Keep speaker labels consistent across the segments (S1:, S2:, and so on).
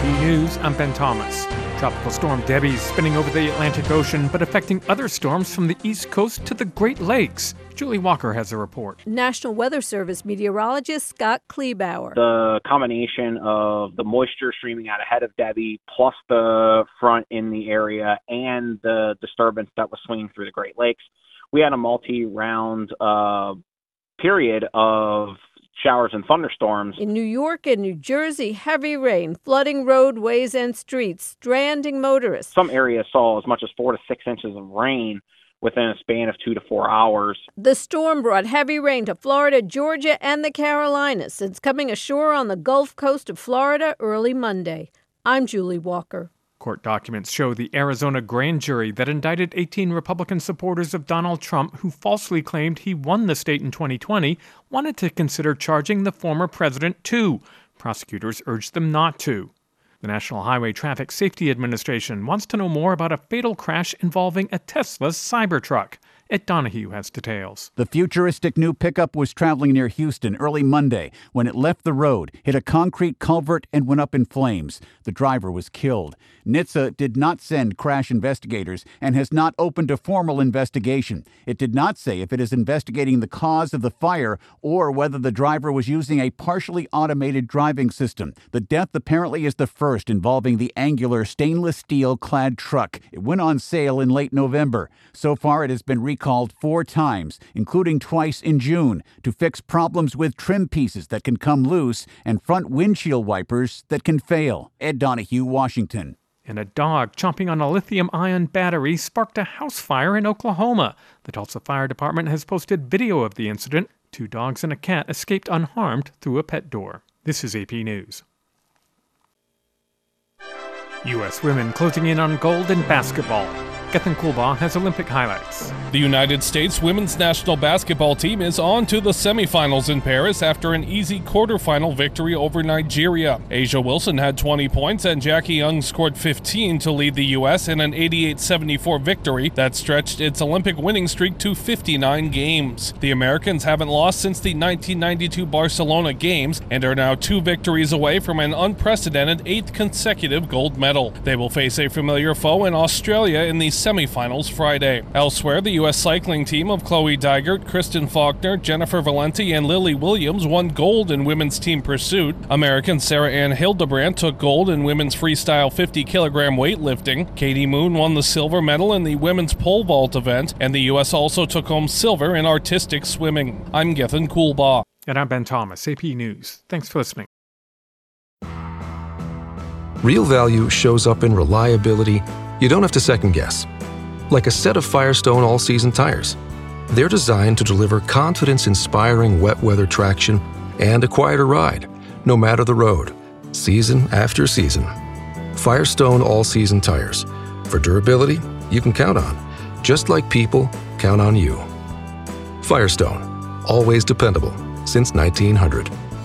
S1: AP News, I'm Ben Thomas. Tropical storm Debbie is spinning over the Atlantic Ocean, but affecting other storms from the East Coast to the Great Lakes. Julie Walker has a report.
S2: National Weather Service meteorologist Scott Kleebauer.
S3: The combination of the moisture streaming out ahead of Debbie, plus the front in the area, and the disturbance that was swinging through the Great Lakes, we had a multi-round period of showers and thunderstorms.
S2: In New York and New Jersey, heavy rain, flooding roadways and streets, stranding motorists.
S3: Some areas saw as much as 4 to 6 inches of rain within a span of 2 to 4 hours.
S2: The storm brought heavy rain to Florida, Georgia, and the Carolinas. It's coming ashore on the Gulf Coast of Florida early Monday. I'm Julie Walker.
S1: Court documents show the Arizona grand jury that indicted 18 Republican supporters of Donald Trump who falsely claimed he won the state in 2020 wanted to consider charging the former president too. Prosecutors urged them not to. The National Highway Traffic Safety Administration wants to know more about a fatal crash involving a Tesla Cybertruck. Ed Donahue has details.
S4: The futuristic new pickup was traveling near Houston early Monday when it left the road, hit a concrete culvert, and went up in flames. The driver was killed. NHTSA did not send crash investigators and has not opened a formal investigation. It did not say if it is investigating the cause of the fire or whether the driver was using a partially automated driving system. The death apparently is the first involving the angular stainless steel clad truck. It went on sale in late November. So far, it has been recalled 4 times, including twice in June, to fix problems with trim pieces that can come loose and front windshield wipers that can fail. Ed Donahue, Washington.
S1: And a dog chomping on a lithium-ion battery sparked a house fire in Oklahoma. The Tulsa Fire Department has posted video of the incident. 2 dogs and a cat escaped unharmed through a pet door. This is AP News. U.S. women closing in on gold in basketball. Gethin Coolbaugh has Olympic highlights.
S5: The United States women's national basketball team is on to the semifinals in Paris after an easy quarterfinal victory over Nigeria. Asia Wilson had 20 points and Jackie Young scored 15 to lead the U.S. in an 88-74 victory that stretched its Olympic winning streak to 59 games. The Americans haven't lost since the 1992 Barcelona Games and are now 2 victories away from an unprecedented 8th consecutive gold medal. They will face a familiar foe in Australia in the semifinals Friday. Elsewhere, the U.S. cycling team of Chloe Dygert, Kristen Faulkner, Jennifer Valenti, and Lily Williams won gold in women's team pursuit. American Sarah Ann Hildebrand took gold in women's freestyle 50-kilogram weightlifting. Katie Moon won the silver medal in the women's pole vault event, and the U.S. also took home silver in artistic swimming. I'm Gethin Coolbaugh.
S1: And I'm Ben Thomas, AP News. Thanks for listening.
S6: Real value shows up in reliability you don't have to second guess. Like a set of Firestone all-season tires. They're designed to deliver confidence-inspiring wet weather traction and a quieter ride, no matter the road, season after season. Firestone all-season tires. For durability you can count on, just like people count on you. Firestone, always dependable since 1900.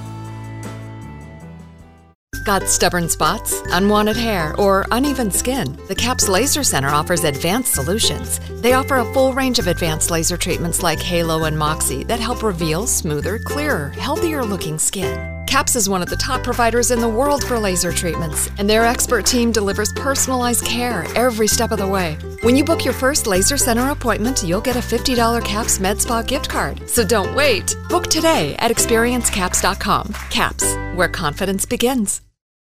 S7: Got stubborn spots, unwanted hair, or uneven skin? The CAPS Laser Center offers advanced solutions. They offer a full range of advanced laser treatments like Halo and Moxie that help reveal smoother, clearer, healthier-looking skin. CAPS is one of the top providers in the world for laser treatments, and their expert team delivers personalized care every step of the way. When you book your first Laser Center appointment, you'll get a $50 CAPS MedSpa gift card. So don't wait. Book today at experiencecaps.com. CAPS, where confidence begins.